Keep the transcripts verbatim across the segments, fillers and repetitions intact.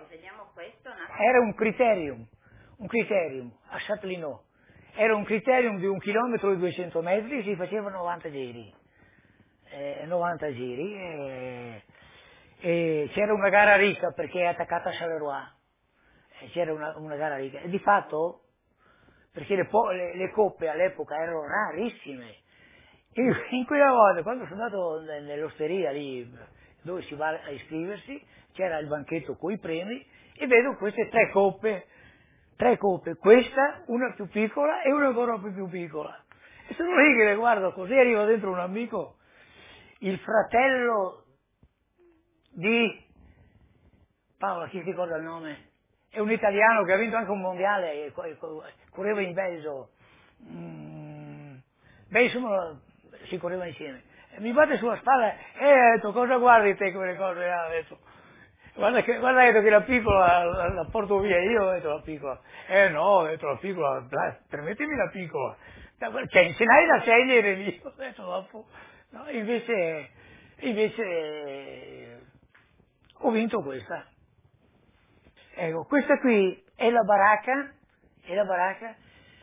Vediamo questo. Era un criterium, un criterium a Châtellerault. Era un criterium di un chilometro e duecento metri, si faceva novanta giri. Eh, novanta giri e, e c'era una gara ricca perché è attaccata a Charleroi. E c'era una, una gara ricca. E di fatto, perché le, po- le, le coppe all'epoca erano rarissime. Io in quella volta, quando sono andato nell'osteria lì dove si va a iscriversi, c'era il banchetto con i premi e vedo queste tre coppe, tre coppe, questa, una più piccola e una ancora più, più piccola. E sono lì che le guardo così, arriva dentro un amico, il fratello di Paolo, chi si ricorda il nome? È un italiano che ha vinto anche un mondiale, e co- e co- correva in Belgio. Mm, beh, insomma, si correva insieme. E mi batte sulla spalla e ha detto, cosa guardi te quelle cose? Ha detto, guarda che, guarda, ha detto che la piccola la, la porto via io, ho detto la piccola. Eh no, ho detto la piccola, dai, permettimi la piccola. Cioè, ce n'hai da scegliere lì, ho detto dopo. No, invece, invece ho vinto questa. Ecco, questa qui è la baracca, è la baracca,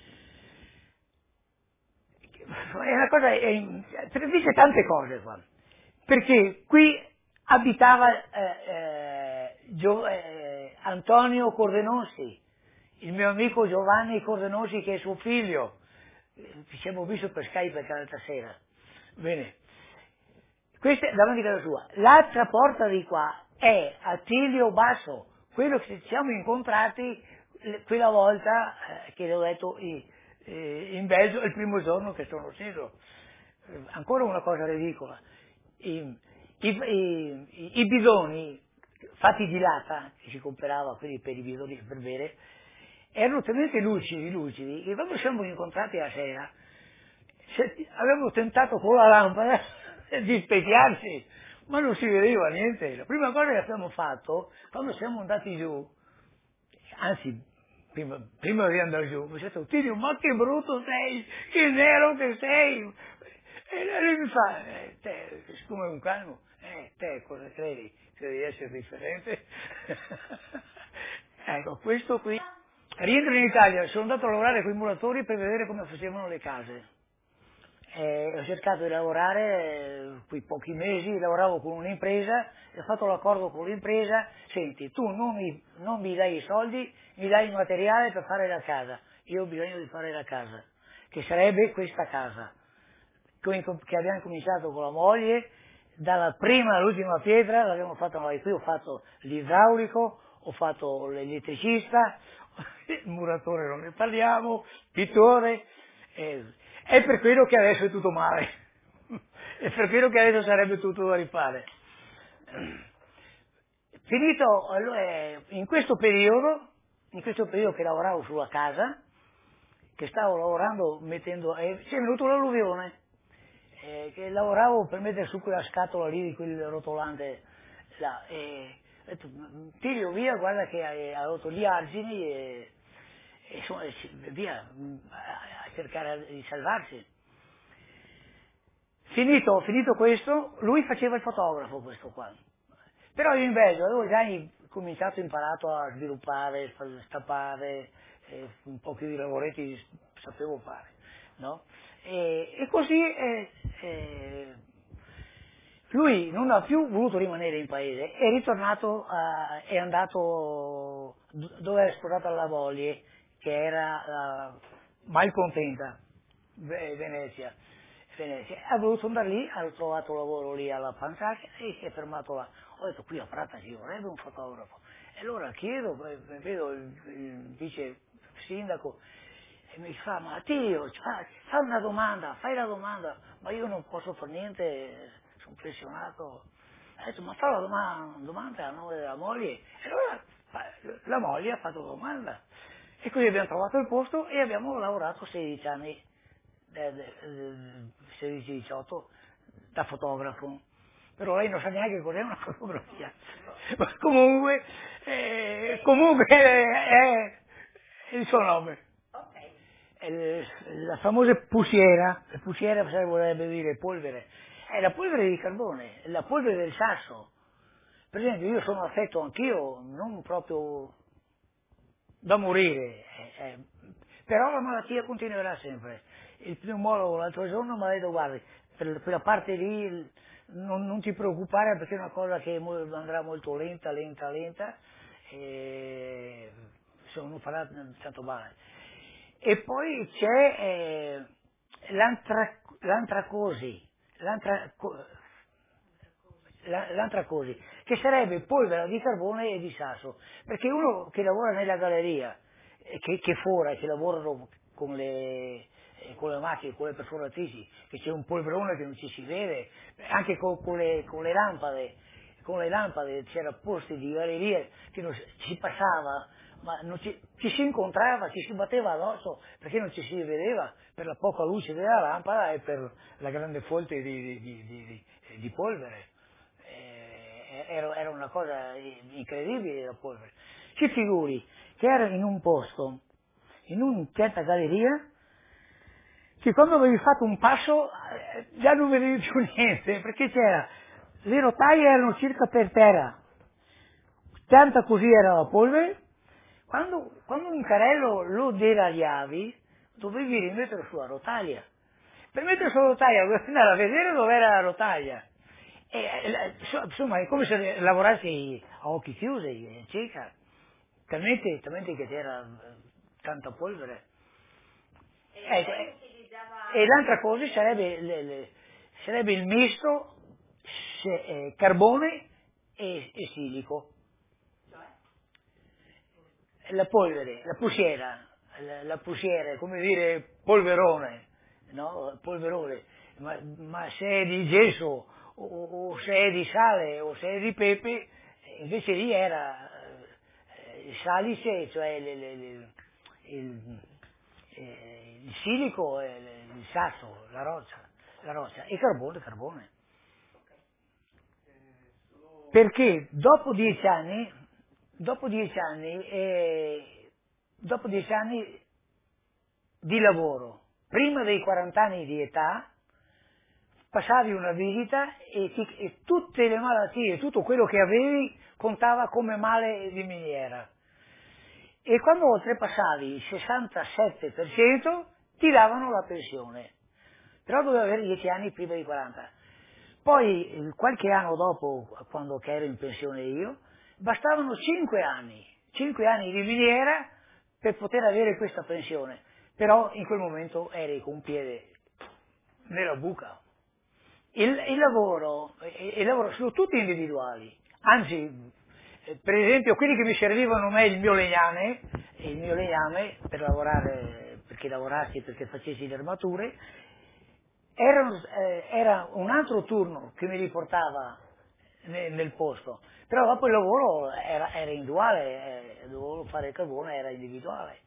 è una cosa, è, dice tante cose qua, perché qui abitava eh, eh, Gio- eh, Antonio Cordenossi, il mio amico Giovanni Cordenossi che è suo figlio, Eh, ci siamo visto per Skype l'altra sera, bene, questa è davanti a casa sua. L'altra porta di qua è Attilio Basso, quello che ci siamo incontrati eh, quella volta eh, che l'ho detto i- eh, in Belgio il primo giorno che sono sceso. Eh, ancora una cosa ridicola. I, i- i- i- i bidoni fatti di lata, che si comprava quelli per i bidoni per bere, erano talmente lucidi, lucidi, che quando siamo incontrati la sera, se- avevo tentato con la lampada di specchiarsi, ma non si vedeva niente. La prima cosa che abbiamo fatto, quando siamo andati giù, anzi, prima, prima di andare giù, mi ha detto, Tilio, ma che brutto sei, che nero che sei. E lui mi fa, eh, te, siccome è un calmo, eh, te cosa credi? Che devi essere differente? Ecco, questo qui. Rientro in Italia, sono andato a lavorare con i muratori per vedere come facevano le case. Eh, ho cercato di lavorare, eh, quei pochi mesi, lavoravo con un'impresa, e ho fatto l'accordo con l'impresa, senti, tu non mi, non mi dai i soldi, mi dai il materiale per fare la casa, io ho bisogno di fare la casa, che sarebbe questa casa, che che abbiamo cominciato con la moglie, dalla prima all'ultima pietra l'abbiamo fatta noi, qui ho fatto l'idraulico, ho fatto l'elettricista, il muratore non ne parliamo, pittore, eh, è per quello che adesso è tutto male, è per quello che adesso sarebbe tutto da rifare. Finito, allora, eh, in questo periodo, in questo periodo che lavoravo sulla casa, che stavo lavorando mettendo, eh, c'è venuto l'alluvione, eh, che lavoravo per mettere su quella scatola lì di quel rotolante là, e ho detto, Tilio via, guarda che hai, hai rotto gli argini e, e insomma, e si- via, mh, a, a cercare di salvarsi. Finito, finito questo, lui faceva il fotografo questo qua. Però io in Belgio avevo già i- cominciato, imparato a sviluppare, fa- stappare, eh, un po' più di lavoretti s- sapevo fare, no? E, e così eh, eh, lui non ha più voluto rimanere in paese, è ritornato, a- è andato do- dove era sposata la moglie, che era eh, malcontenta, Ve- Venezia. Venezia. Ha voluto andare lì, ha trovato lavoro lì alla Pansacchia e si è fermato là. Ho detto, qui a Prata ci vorrebbe un fotografo. E allora chiedo, eh, vedo il, il vice sindaco e mi fa, ma Tio, fa, fa una domanda, fai la domanda, ma io non posso fare niente, sono pensionato. Ha detto, ma fa la domanda, domanda a nome della moglie. E allora fa- la moglie ha fatto la domanda. E così abbiamo trovato il posto e abbiamo lavorato sedici anni, eh, eh, sedici diciotto, da fotografo. Però lei non sa neanche cos'è una fotografia. Ma comunque, eh, comunque è, è il suo nome. È l- la famosa pusiera, la pusiera vorrebbe dire polvere, è la polvere di carbone, è la polvere del sasso. Per esempio io sono affetto anch'io, non proprio da morire, eh, eh, però la malattia continuerà sempre. Il pneumologo l'altro giorno mi ha detto guardi, per quella parte lì non, non ti preoccupare perché è una cosa che mo- andrà molto lenta, lenta, lenta, e insomma, non farà tanto male. E poi c'è eh, l'antra- l'antracosi, l'antra- la- l'antracosi, che sarebbe polvere di carbone e di sasso, perché uno che lavora nella galleria, eh, che, che fora, che lavorano con le, eh, con le macchine, con le perforatrici, che c'è un polverone che non ci si vede, anche con, con le, con le lampade, con le lampade c'era posti di gallerie che non si ci passava, ma non ci, ci si incontrava, ci si batteva addosso perché non ci si vedeva per la poca luce della lampada e per la grande fonte di, di, di, di, di- di polvere. Eh, era, era una cosa incredibile la polvere. Si figuri che era in un posto, in una certa galleria, che quando avevi fatto un passo eh, già non vedevi più niente, perché c'era, le rotaie erano circa per terra, tanta così era la polvere. Quando, quando un carrello lo deragliavi, dovevi rimettere sulla rotaia. Per mettere sulla rotaia dovevi andare a vedere dove era la rotaia. E, eh, so- insomma, è come se lavorassi a occhi chiusi, eh, circa. Talmente, talmente che c'era eh, tanta polvere. Ecco, eh, e l'altra cosa sarebbe, le- le- sarebbe il misto se- eh, carbone e, e silico. La polvere, la pusiera, la, la pusiera, è come dire polverone, no? Polverone, ma, ma se è di gesso, o, o se è di sale, o se è di pepe, invece lì era eh, il salice, cioè le- le- le- il, eh, il silico, e il sasso, la roccia, la roccia, e carbone, carbone. Perché dopo dieci anni, dopo dieci anni, eh, dopo dieci anni di lavoro, prima dei quaranta anni di età, passavi una visita e, ti- e tutte le malattie, tutto quello che avevi contava come male di miniera. E quando oltrepassavi il sessantasette per cento ti davano la pensione, però dovevi avere dieci anni prima dei quaranta. Poi eh, qualche anno dopo, quando che ero in pensione io, bastavano cinque anni, cinque anni di miniera per poter avere questa pensione, però in quel momento eri con un piede nella buca. Il, il lavoro, il lavoro sono tutti individuali, anzi, eh, per esempio quelli che mi servivano a me il mio legname, il mio legname per lavorare, perché lavorassi, perché facessi le armature, erano, eh, era un altro turno che mi riportava ne- nel posto, però dopo il lavoro era, era individuale, eh, dovevo fare il carbone, era individuale.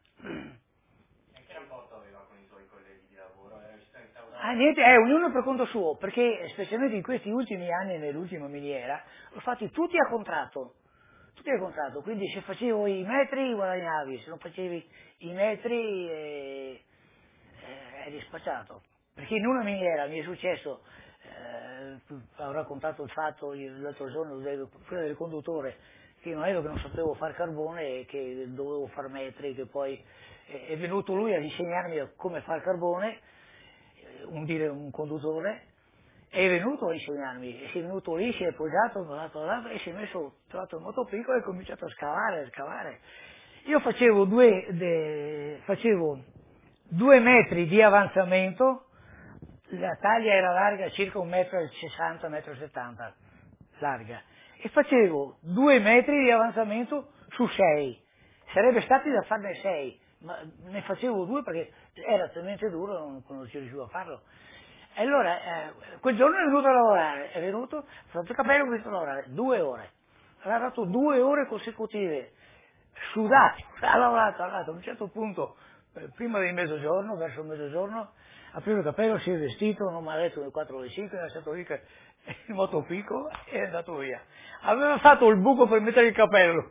Ah, niente, eh, ognuno per conto suo, perché specialmente in questi ultimi anni, nell'ultima miniera, l'ho fatti tutti a contratto, tutti a contratto, quindi se facevo i metri guadagnavi, se non facevi i metri eh, eh, eri spacciato. Perché in una miniera mi è successo, eh, ho raccontato il fatto io l'altro giorno, del, quello del conduttore, che non ero che non sapevo fare carbone e che dovevo fare metri, che poi eh, è venuto lui ad insegnarmi come fare carbone, un, dire, un conduttore, è venuto a insegnarmi, e si è venuto lì, si è appoggiato, dato là, e si è messo, trovato il motopicco e ha cominciato a scavare, a scavare. Io facevo due, de, facevo due metri di avanzamento, la taglia era larga circa un metro e sessanta, un metro e settanta, larga, e facevo due metri di avanzamento su sei, sarebbe stati da farne sei, ma ne facevo due perché era talmente duro non, non ci riuscivo a farlo. E allora, eh, quel giorno è venuto a lavorare, è venuto, ha fatto il capello e è venuto a lavorare, due ore. Ha lavorato due ore consecutive, sudato, ha lavorato, ha lavorato, a un certo punto, eh, prima del mezzogiorno, verso il mezzogiorno, ha preso il capello, si è vestito, non mi ha detto le quattro o le cinque, ha lasciato lì che- il motopicco e è andato via. Aveva fatto il buco per mettere il capello.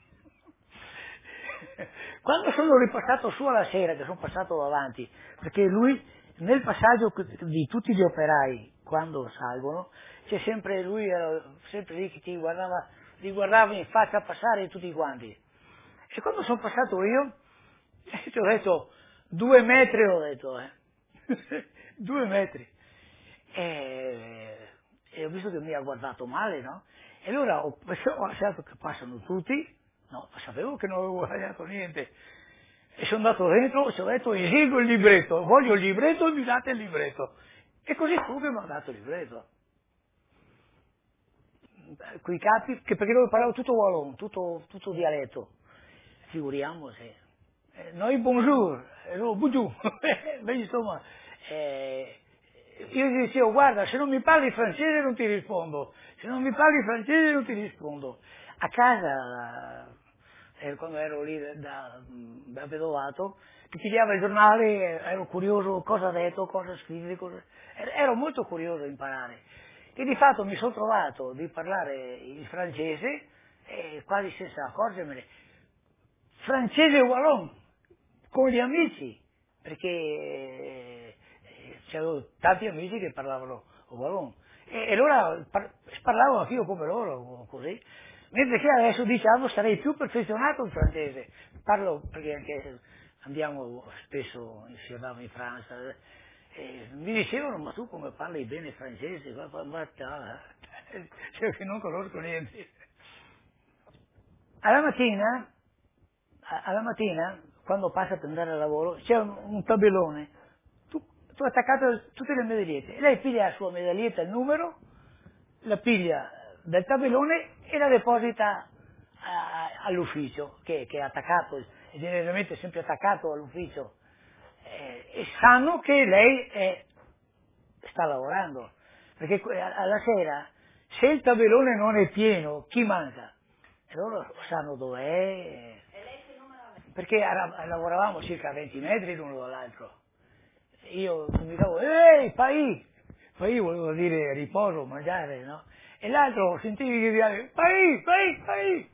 Quando sono ripassato su alla sera, che sono passato davanti, perché lui nel passaggio di tutti gli operai, quando salgono, c'è sempre lui, era sempre lì che ti guardava, li guardava in faccia passare tutti quanti. E quando sono passato io, ti ho detto, due metri ho detto, eh. Due metri. E, e ho visto che mi ha guardato male, no? E allora ho, ho lasciato che passano tutti, no, sapevo che non avevo guadagnato niente. E sono andato dentro, ci ho detto, esigo il libretto, voglio il libretto, mi date il libretto. E così fu che mi ha dato il libretto. Quei capi, che perché io parlavo tutto wallon, tutto, tutto dialetto. Figuriamoci. Eh, noi bonjour, eh, no, bonjour. Beh, insomma, eh, io gli dicevo, guarda, se non mi parli francese non ti rispondo, se non mi parli francese non ti rispondo. A casa, eh, quando ero lì da, da vedovato, ti pigliava il giornale, ero curioso cosa ha detto, cosa scrive, cosa... ero molto curioso di imparare. E di fatto mi sono trovato di parlare il francese, eh, quasi senza accorgermene, francese wallon, con gli amici, perché eh, c'avevo tanti amici che parlavano wallon. E, e allora par- parlavo anch'io come loro, così. Mentre che adesso diciamo sarei più perfezionato in francese. Parlo perché anche andiamo spesso, si andava in Francia, e mi dicevano, ma tu come parli bene francese? Ma, ma, ma, cioè che non conosco niente. Alla mattina, a- alla mattina, quando passa per andare al lavoro, c'è un, un tabellone, tu, tu attaccato a tutte le medagliette. Lei piglia la sua medaglietta, il numero, la piglia dal tabellone e la deposita a- all'ufficio, che, che è attaccato, è generalmente sempre attaccato all'ufficio. Eh, e sanno che lei è, sta lavorando, perché que- a- alla sera, se il tabellone non è pieno, chi manca? E loro sanno dov'è, perché ara- lavoravamo circa venti metri l'uno dall'altro. Io mi dicevo, ehi, pai! Pai volevo dire riposo, mangiare, no? E l'altro sentivi che dire, pai, pai, pai!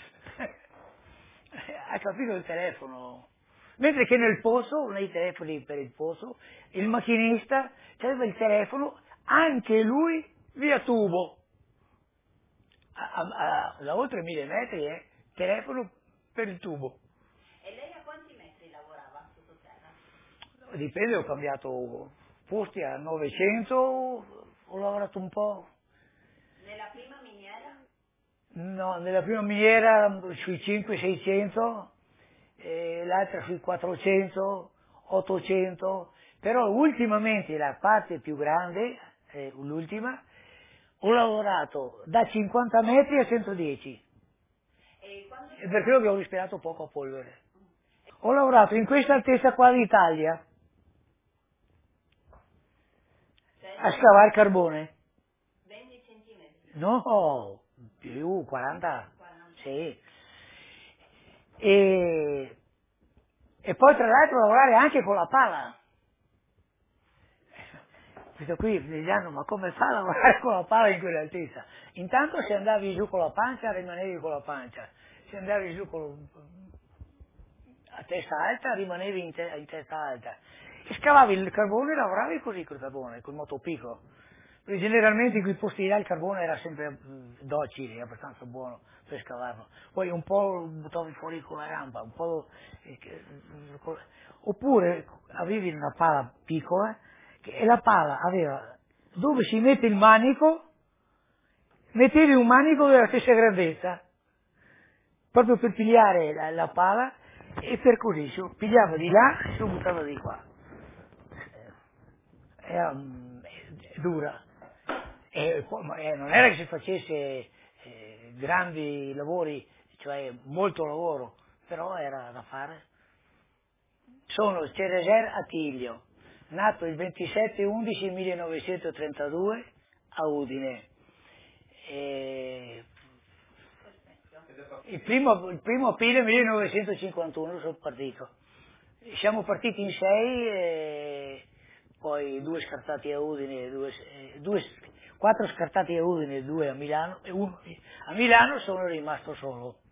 Ha capito il telefono? Mentre che nel posto, nei telefoni per il posto, il macchinista aveva il telefono, anche lui via tubo. A, a- a- da oltre mille metri, eh, telefono per il tubo. E lei a quanti metri lavorava sottoterra? Dipende, ho cambiato posti a novecento, ho lavorato un po'. Nella prima miniera? No, nella prima miniera sui cinquecento seicento, eh, l'altra sui quattrocento, ottocento, però ultimamente la parte più grande, eh, l'ultima, ho lavorato da cinquanta metri a centodieci, E quando e per quello che ho respirato poco a polvere. Ho lavorato in questa altezza qua d'Italia, a cioè scavare carbone. venti centimetri? No, più, quaranta, quaranta? sì. E, e poi tra l'altro lavorare anche con la pala. Questo qui mi diranno, ma come fa a lavorare con la pala in quell'altezza? Intanto se andavi giù con la pancia, rimanevi con la pancia. Se andavi giù con, a testa alta, rimanevi in, te- in testa alta. E scavavi il carbone e lavoravi così col carbone, col motopicco. Perché generalmente in quei posti là il carbone era sempre mh, docile, abbastanza buono per scavarlo. Poi un po' lo buttavi fuori con la rampa, un po' eh, che- con- oppure avevi una pala piccola che- e la pala aveva dove si mette il manico, mettevi un manico della stessa grandezza, proprio per pigliare la, la pala e per così si pigliava di là e si lo buttava di qua. Era mm, eh, dura. E poi, ma, eh, non era che si facesse eh, grandi lavori, cioè molto lavoro, però era da fare. Sono Cereser Attilio, nato il ventisette undici millenovecentotrentadue a Udine. E il primo, il primo aprile millenovecentocinquantuno sono partito. Siamo partiti in sei, e poi due scartati a Udine, due, eh, due, quattro scartati a Udine, due a Milano, e uno a Milano sono rimasto solo.